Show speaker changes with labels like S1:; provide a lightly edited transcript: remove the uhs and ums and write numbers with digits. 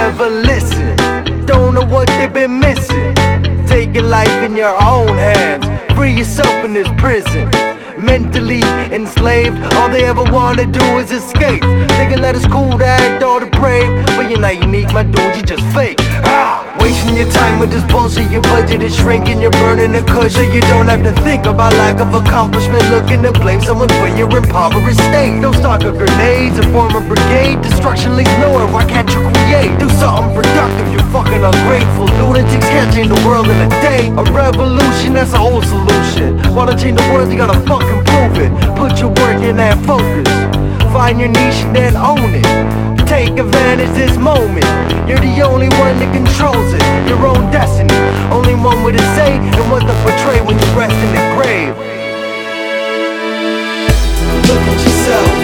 S1: never listen. Don't know what they've been missing. Taking life in your own hands. Free yourself in this prison. Mentally enslaved, all they ever wanna do is escape. Thinking that it's cool to act all the brave, but you're not unique, my dude, you just fake. Wasting your time with this bullshit, your budget is shrinking, you're burning the kush, so you don't have to think about lack of accomplishment. Looking to blame someone for your impoverished state. Don't stock up grenades and form a brigade. Destruction leads nowhere, why can't you create? Do something productive, you're fucking ungrateful. Lunatics can't change the world in a day. A revolution, that's the whole solution. Wanna change the world, you gotta fucking prove it. Put your work in and focus. Find your niche and then own it. Take advantage this moment. You're the only one that controls it. Your own destiny. Only one with a say and what to portray when you rest in the grave. Look at yourself.